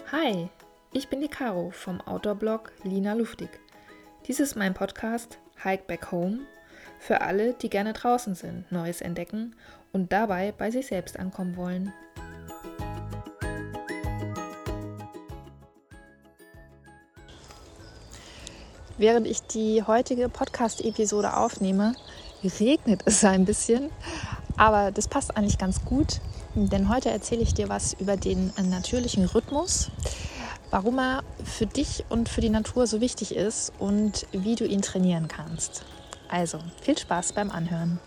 Hi, ich bin die Caro vom Outdoor-Blog Lina Luftig. Dies ist mein Podcast Hike Back Home für alle, die gerne draußen sind, Neues entdecken und dabei bei sich selbst ankommen wollen. Während ich die heutige Podcast-Episode aufnehme, regnet es ein bisschen, aber das passt eigentlich ganz gut, denn heute erzähle ich dir was über den natürlichen Rhythmus, warum er für dich und für die Natur so wichtig ist und wie du ihn trainieren kannst. Also, viel Spaß beim Anhören.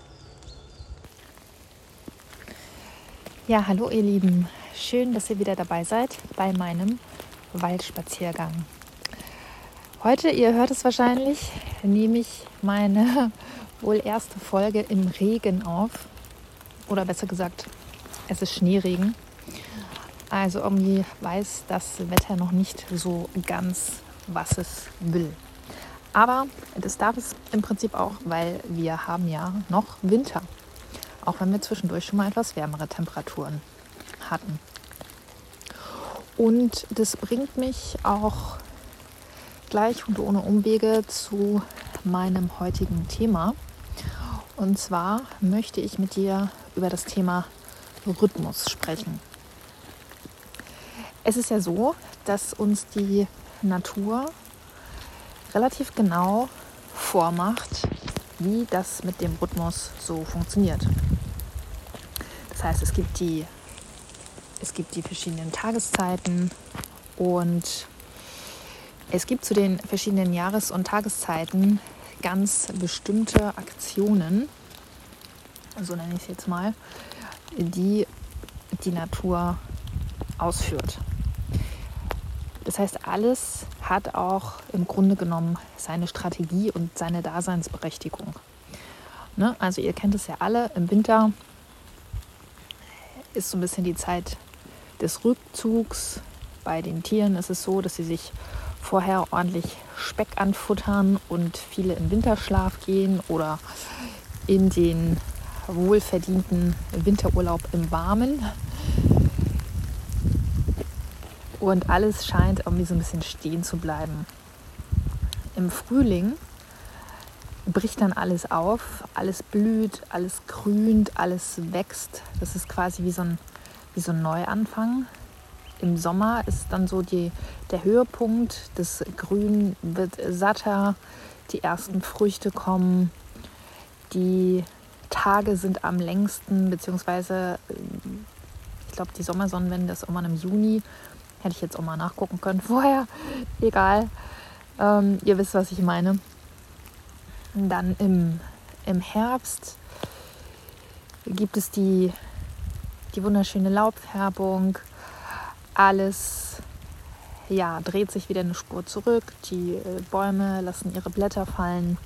Ja, hallo ihr Lieben, schön, dass ihr wieder dabei seid bei meinem Waldspaziergang. Heute, ihr hört es wahrscheinlich, nehme ich meine wohl erste Folge im Regen auf. Oder besser gesagt, es ist Schneeregen. Also irgendwie weiß das Wetter noch nicht so ganz, was es will. Aber das darf es im Prinzip auch, weil wir haben ja noch Winter. Auch wenn wir zwischendurch schon mal etwas wärmere Temperaturen hatten. Und das bringt mich auch gleich und ohne Umwege zu meinem heutigen Thema. Und zwar möchte ich mit dir über das Thema Rhythmus sprechen. Es ist ja so, dass uns die Natur relativ genau vormacht, wie das mit dem Rhythmus so funktioniert. Das heißt, es gibt die verschiedenen Tageszeiten und es gibt zu den verschiedenen Jahres- und Tageszeiten ganz bestimmte Aktionen, so nenne ich es jetzt mal, die die Natur ausführt. Das heißt, alles hat auch im Grunde genommen seine Strategie und seine Daseinsberechtigung. Ne? Also ihr kennt es ja alle, im Winter ist so ein bisschen die Zeit des Rückzugs. Bei den Tieren ist es so, dass sie sich vorher ordentlich Speck anfuttern und viele in Winterschlaf gehen oder in den wohlverdienten Winterurlaub im Warmen. Und alles scheint irgendwie so ein bisschen stehen zu bleiben. Im Frühling bricht dann alles auf, alles blüht, alles grünt, alles wächst. Das ist quasi wie so ein Neuanfang. Im Sommer ist dann so der Höhepunkt. Das Grün wird satter, die ersten Früchte kommen, die Tage sind am längsten, beziehungsweise ich glaube, die Sommersonnenwende ist irgendwann im Juni. Hätte ich jetzt auch mal nachgucken können vorher. Egal. Ihr wisst, was ich meine. Und dann im Herbst gibt es die wunderschöne Laubfärbung. Alles dreht sich wieder eine Spur zurück. Die Bäume lassen ihre Blätter fallen.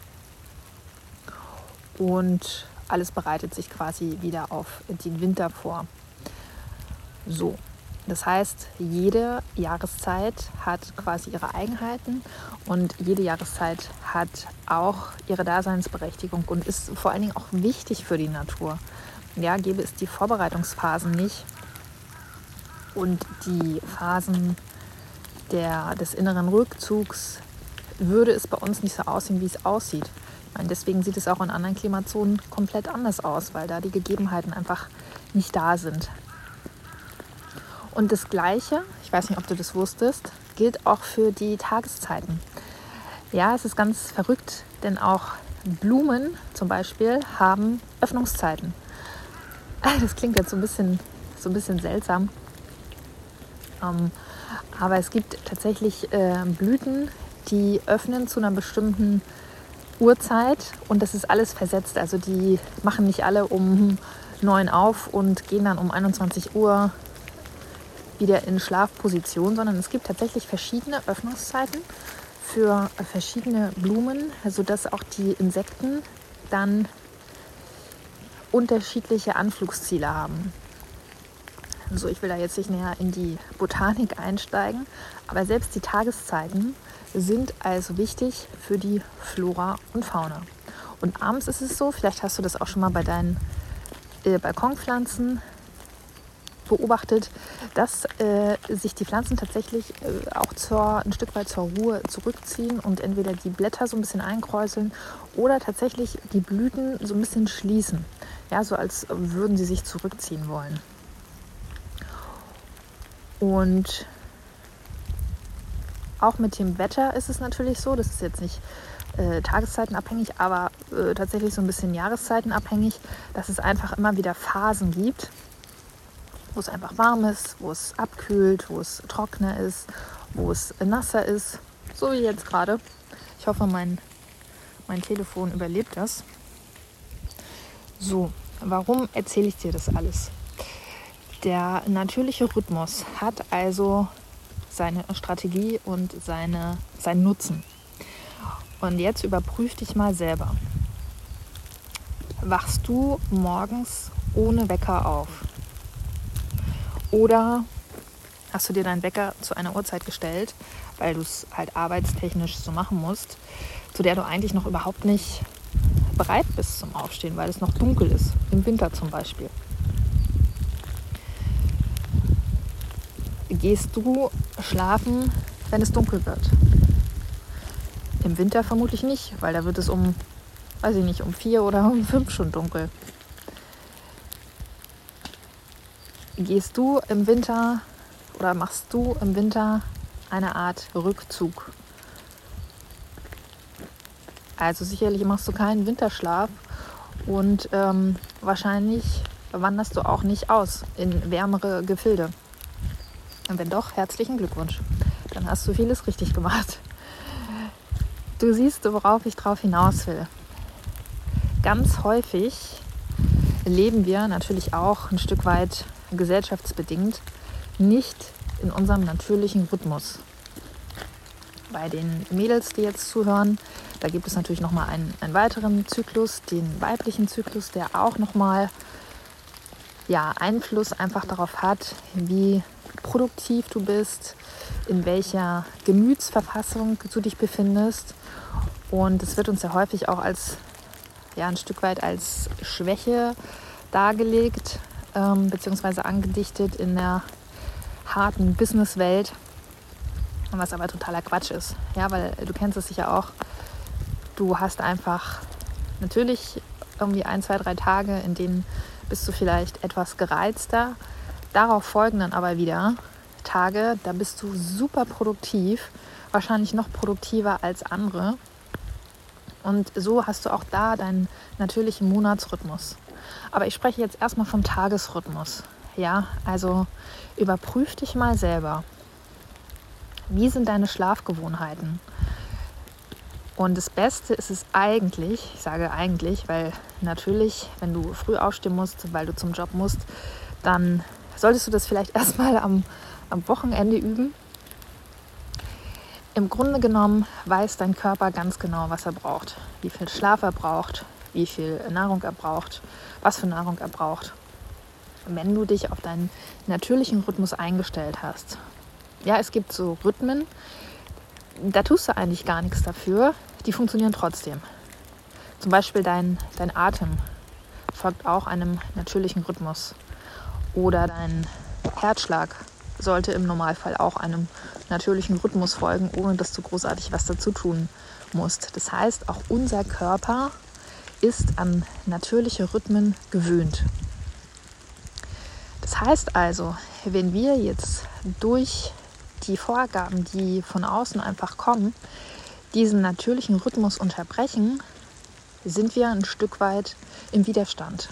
Und alles bereitet sich quasi wieder auf den Winter vor. So. Das heißt, jede Jahreszeit hat quasi ihre Eigenheiten und jede Jahreszeit hat auch ihre Daseinsberechtigung und ist vor allen Dingen auch wichtig für die Natur. Ja, gäbe es die Vorbereitungsphasen nicht und die Phasen des inneren Rückzugs, würde es bei uns nicht so aussehen, wie es aussieht. Ich meine, deswegen sieht es auch in anderen Klimazonen komplett anders aus, weil da die Gegebenheiten einfach nicht da sind. Und das Gleiche, ich weiß nicht, ob du das wusstest, gilt auch für die Tageszeiten. Ja, es ist ganz verrückt, denn auch Blumen zum Beispiel haben Öffnungszeiten. Das klingt jetzt so ein bisschen seltsam. Aber es gibt tatsächlich Blüten, die öffnen zu einer bestimmten Uhrzeit und das ist alles versetzt. Also die machen nicht alle um 9 auf und gehen dann um 21 Uhr wieder in Schlafposition, sondern es gibt tatsächlich verschiedene Öffnungszeiten für verschiedene Blumen, sodass auch die Insekten dann unterschiedliche Anflugsziele haben. Also ich will da jetzt nicht näher in die Botanik einsteigen, aber selbst die Tageszeiten sind also wichtig für die Flora und Fauna. Und abends ist es so, vielleicht hast du das auch schon mal bei deinen Balkonpflanzen beobachtet, dass sich die Pflanzen tatsächlich auch ein Stück weit zur Ruhe zurückziehen und entweder die Blätter so ein bisschen einkräuseln oder tatsächlich die Blüten so ein bisschen schließen. Ja, so als würden sie sich zurückziehen wollen. Und auch mit dem Wetter ist es natürlich so, das ist jetzt nicht tageszeitenabhängig, aber tatsächlich so ein bisschen jahreszeitenabhängig, dass es einfach immer wieder Phasen gibt, wo es einfach warm ist, wo es abkühlt, wo es trockener ist, wo es nasser ist, so wie jetzt gerade. Ich hoffe, mein Telefon überlebt das. So, warum erzähle ich dir das alles? Der natürliche Rhythmus hat also seine Strategie und seinen Nutzen. Und jetzt überprüf dich mal selber. Wachst du morgens ohne Wecker auf? Oder hast du dir deinen Wecker zu einer Uhrzeit gestellt, weil du es halt arbeitstechnisch so machen musst, zu der du eigentlich noch überhaupt nicht bereit bist zum Aufstehen, weil es noch dunkel ist, im Winter zum Beispiel. Gehst du schlafen, wenn es dunkel wird? Im Winter vermutlich nicht, weil da wird es um 4 oder um 5 schon dunkel. Gehst du im Winter oder machst du im Winter eine Art Rückzug? Also sicherlich machst du keinen Winterschlaf und wahrscheinlich wanderst du auch nicht aus in wärmere Gefilde. Und wenn doch, herzlichen Glückwunsch. Dann hast du vieles richtig gemacht. Du siehst, worauf ich drauf hinaus will. Ganz häufig leben wir natürlich auch ein Stück weit gesellschaftsbedingt nicht in unserem natürlichen Rhythmus. Bei den Mädels, die jetzt zuhören, da gibt es natürlich nochmal einen weiteren Zyklus, den weiblichen Zyklus, der auch nochmal Einfluss einfach darauf hat, wie produktiv du bist, in welcher Gemütsverfassung du dich befindest. Und es wird uns ja häufig auch als ein Stück weit als Schwäche dargelegt, beziehungsweise angedichtet in der harten Businesswelt, was aber totaler Quatsch ist. Ja, weil du kennst es sicher auch, du hast einfach natürlich irgendwie 1, 2, 3 Tage, in denen bist du vielleicht etwas gereizter. Darauf folgen dann aber wieder Tage, da bist du super produktiv, wahrscheinlich noch produktiver als andere. Und so hast du auch da deinen natürlichen Monatsrhythmus. Aber ich spreche jetzt erstmal vom Tagesrhythmus. Ja, also überprüf dich mal selber. Wie sind deine Schlafgewohnheiten? Und das Beste ist es eigentlich, ich sage eigentlich, weil natürlich, wenn du früh aufstehen musst, weil du zum Job musst, dann solltest du das vielleicht erstmal am Wochenende üben. Im Grunde genommen weiß dein Körper ganz genau, was er braucht, wie viel Schlaf er braucht, wie viel Nahrung er braucht, was für Nahrung er braucht, wenn du dich auf deinen natürlichen Rhythmus eingestellt hast. Ja, es gibt so Rhythmen, da tust du eigentlich gar nichts dafür, die funktionieren trotzdem. Zum Beispiel dein Atem folgt auch einem natürlichen Rhythmus. Oder dein Herzschlag sollte im Normalfall auch einem natürlichen Rhythmus folgen, ohne dass du großartig was dazu tun musst. Das heißt, auch unser Körper ist an natürliche Rhythmen gewöhnt. Das heißt also, wenn wir jetzt durch die Vorgaben, die von außen einfach kommen, diesen natürlichen Rhythmus unterbrechen, sind wir ein Stück weit im Widerstand.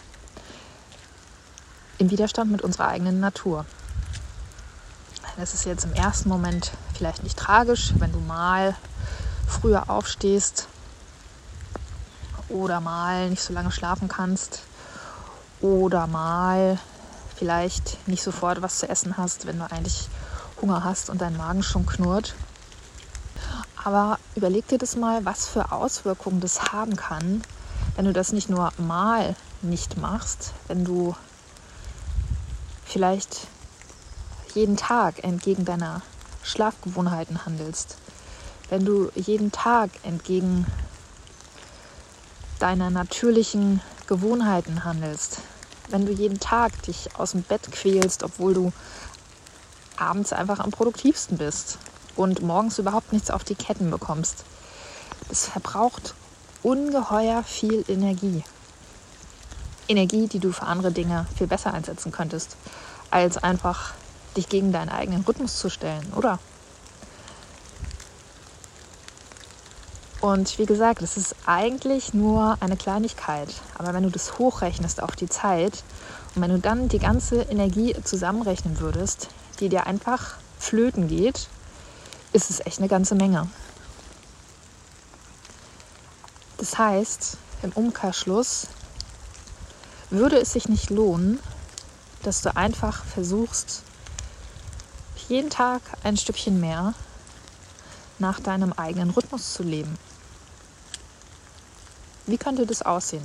Im Widerstand mit unserer eigenen Natur. Das ist jetzt im ersten Moment vielleicht nicht tragisch, wenn du mal früher aufstehst oder mal nicht so lange schlafen kannst oder mal vielleicht nicht sofort was zu essen hast, wenn du eigentlich Hunger hast und dein Magen schon knurrt. Aber überleg dir das mal, was für Auswirkungen das haben kann, wenn du das nicht nur mal nicht machst, wenn du vielleicht jeden Tag entgegen deiner Schlafgewohnheiten handelst, wenn du jeden Tag entgegen deiner natürlichen Gewohnheiten handelst, wenn du jeden Tag dich aus dem Bett quälst, obwohl du abends einfach am produktivsten bist und morgens überhaupt nichts auf die Ketten bekommst. Es verbraucht ungeheuer viel Energie. Energie, die du für andere Dinge viel besser einsetzen könntest, als einfach dich gegen deinen eigenen Rhythmus zu stellen, oder? Und wie gesagt, es ist eigentlich nur eine Kleinigkeit. Aber wenn du das hochrechnest auf die Zeit und wenn du dann die ganze Energie zusammenrechnen würdest, die dir einfach flöten geht, ist es echt eine ganze Menge. Das heißt, im Umkehrschluss würde es sich nicht lohnen, dass du einfach versuchst, jeden Tag ein Stückchen mehr nach deinem eigenen Rhythmus zu leben. Wie könnte das aussehen?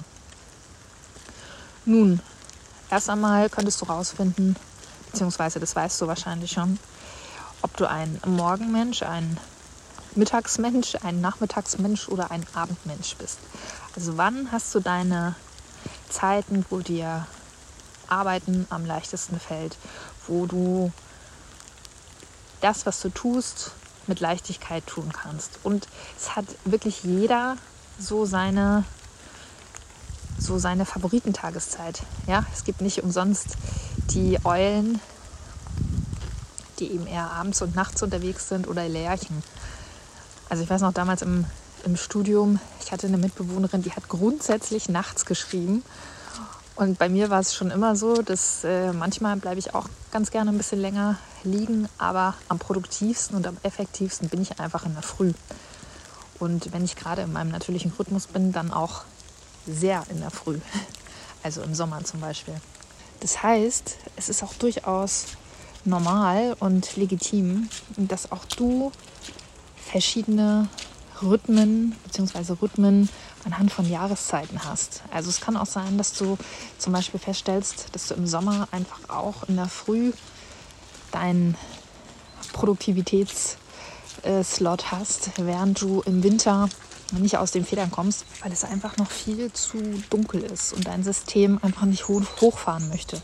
Nun, erst einmal könntest du rausfinden, beziehungsweise das weißt du wahrscheinlich schon, ob du ein Morgenmensch, ein Mittagsmensch, ein Nachmittagsmensch oder ein Abendmensch bist. Also wann hast du deine Zeiten, wo dir Arbeiten am leichtesten fällt, wo du das, was du tust, mit Leichtigkeit tun kannst. Und es hat wirklich jeder so seine Favoritentageszeit. Ja, es gibt nicht umsonst die Eulen, die eben eher abends und nachts unterwegs sind, oder Lerchen. Also ich weiß noch, damals im Studium, ich hatte eine Mitbewohnerin, die hat grundsätzlich nachts geschrieben. Und bei mir war es schon immer so, dass manchmal bleibe ich auch ganz gerne ein bisschen länger liegen, aber am produktivsten und am effektivsten bin ich einfach in der Früh. Und wenn ich gerade in meinem natürlichen Rhythmus bin, dann auch sehr in der Früh, also im Sommer zum Beispiel. Das heißt, es ist auch durchaus normal und legitim, dass auch du verschiedene Rhythmen anhand von Jahreszeiten hast. Also es kann auch sein, dass du zum Beispiel feststellst, dass du im Sommer einfach auch in der Früh deinen Produktivitätsslot hast, während du im Winter nicht aus den Federn kommst, weil es einfach noch viel zu dunkel ist und dein System einfach nicht hochfahren möchte.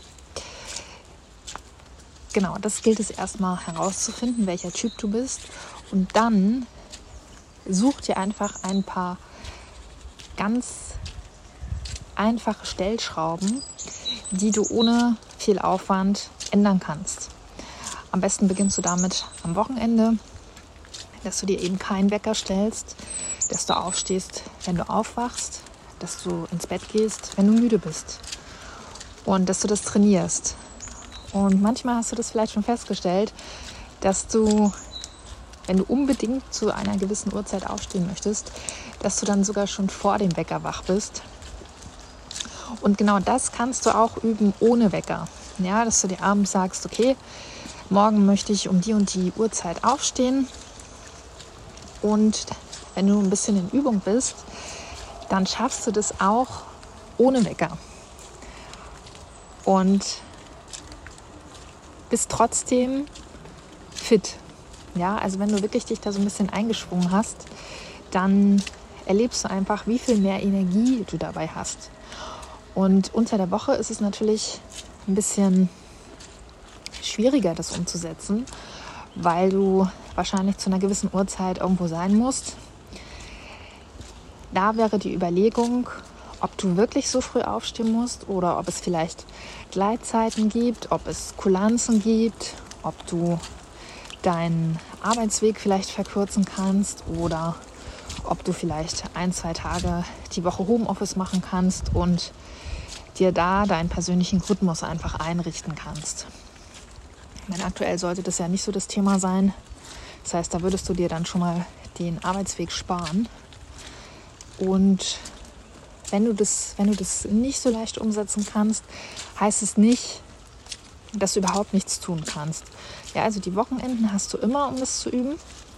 Genau, das gilt es erstmal herauszufinden, welcher Typ du bist, und dann such dir einfach ein paar ganz einfache Stellschrauben, die du ohne viel Aufwand ändern kannst. Am besten beginnst du damit am Wochenende, dass du dir eben keinen Wecker stellst, dass du aufstehst, wenn du aufwachst, dass du ins Bett gehst, wenn du müde bist, und dass du das trainierst. Und manchmal hast du das vielleicht schon festgestellt, dass du, wenn du unbedingt zu einer gewissen Uhrzeit aufstehen möchtest, dass du dann sogar schon vor dem Wecker wach bist. Und genau das kannst du auch üben ohne Wecker. Ja, dass du dir abends sagst, okay, morgen möchte ich um die und die Uhrzeit aufstehen. Und wenn du ein bisschen in Übung bist, dann schaffst du das auch ohne Wecker. Und bist trotzdem fit. Ja, also wenn du wirklich dich da so ein bisschen eingeschwungen hast, dann erlebst du einfach, wie viel mehr Energie du dabei hast. Und unter der Woche ist es natürlich ein bisschen schwieriger, das umzusetzen, weil du wahrscheinlich zu einer gewissen Uhrzeit irgendwo sein musst. Da wäre die Überlegung, ob du wirklich so früh aufstehen musst oder ob es vielleicht Gleitzeiten gibt, ob es Kulanzen gibt, ob du deinen Arbeitsweg vielleicht verkürzen kannst oder ob du vielleicht 1-2 Tage die Woche Homeoffice machen kannst und dir da deinen persönlichen Rhythmus einfach einrichten kannst. Ich meine, aktuell sollte das ja nicht so das Thema sein. Das heißt, da würdest du dir dann schon mal den Arbeitsweg sparen. Und wenn du das nicht so leicht umsetzen kannst, heißt es nicht, dass du überhaupt nichts tun kannst. Ja, also die Wochenenden hast du immer, um das zu üben.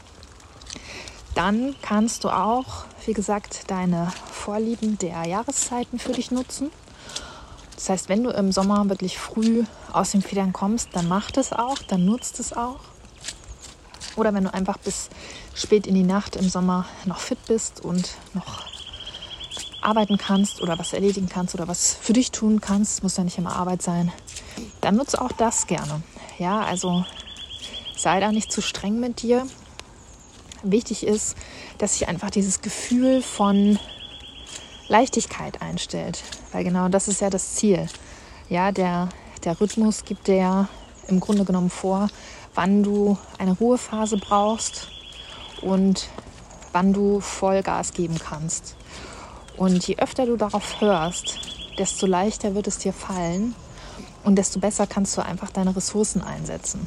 Dann kannst du auch, wie gesagt, deine Vorlieben der Jahreszeiten für dich nutzen. Das heißt, wenn du im Sommer wirklich früh aus den Federn kommst, dann mach das auch, dann nutzt es auch. Oder wenn du einfach bis spät in die Nacht im Sommer noch fit bist und noch arbeiten kannst oder was erledigen kannst oder was für dich tun kannst, muss ja nicht immer Arbeit sein, dann nutze auch das gerne. Ja, also sei da nicht zu streng mit dir. Wichtig ist, dass sich einfach dieses Gefühl von Leichtigkeit einstellt, weil genau das ist ja das Ziel. Ja, der Rhythmus gibt dir ja im Grunde genommen vor, wann du eine Ruhephase brauchst und wann du Vollgas geben kannst. Und je öfter du darauf hörst, desto leichter wird es dir fallen und desto besser kannst du einfach deine Ressourcen einsetzen.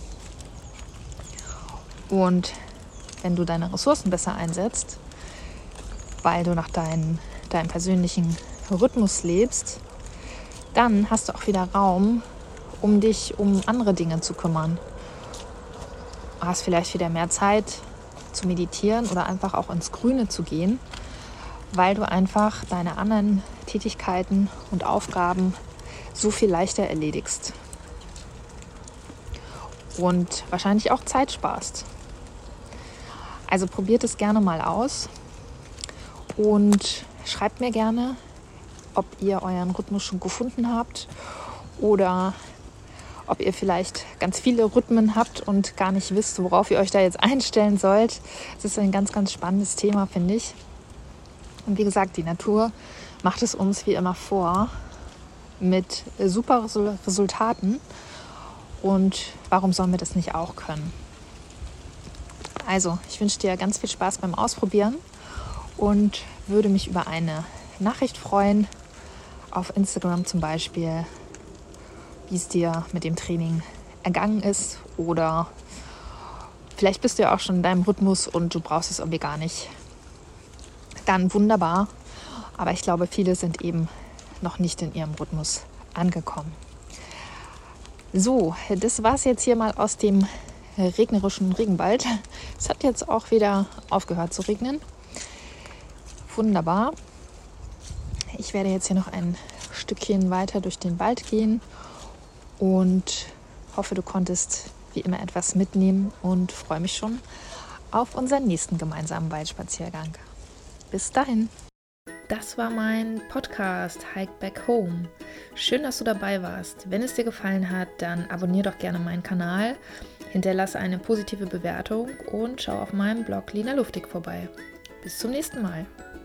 Und wenn du deine Ressourcen besser einsetzt, weil du nach deinem persönlichen Rhythmus lebst, dann hast du auch wieder Raum, um dich um andere Dinge zu kümmern. Du hast vielleicht wieder mehr Zeit zu meditieren oder einfach auch ins Grüne zu gehen, weil du einfach deine anderen Tätigkeiten und Aufgaben so viel leichter erledigst und wahrscheinlich auch Zeit sparst. Also probiert es gerne mal aus und schreibt mir gerne, ob ihr euren Rhythmus schon gefunden habt oder ob ihr vielleicht ganz viele Rhythmen habt und gar nicht wisst, worauf ihr euch da jetzt einstellen sollt. Das ist ein ganz, ganz spannendes Thema, finde ich. Und wie gesagt, die Natur macht es uns wie immer vor mit super Resultaten. Und warum sollen wir das nicht auch können? Also, ich wünsche dir ganz viel Spaß beim Ausprobieren und würde mich über eine Nachricht freuen, auf Instagram zum Beispiel, wie es dir mit dem Training ergangen ist. Oder vielleicht bist du ja auch schon in deinem Rhythmus und du brauchst es irgendwie gar nicht. Dann wunderbar. Aber ich glaube, viele sind eben noch nicht in ihrem Rhythmus angekommen. So, das war es jetzt hier mal aus dem regnerischen Regenwald. Es hat jetzt auch wieder aufgehört zu regnen. Wunderbar. Ich werde jetzt hier noch ein Stückchen weiter durch den Wald gehen und hoffe, du konntest wie immer etwas mitnehmen und freue mich schon auf unseren nächsten gemeinsamen Waldspaziergang. Bis dahin. Das war mein Podcast Hike Back Home. Schön, dass du dabei warst. Wenn es dir gefallen hat, dann abonniere doch gerne meinen Kanal, hinterlasse eine positive Bewertung und schau auf meinem Blog Lina Luftig vorbei. Bis zum nächsten Mal.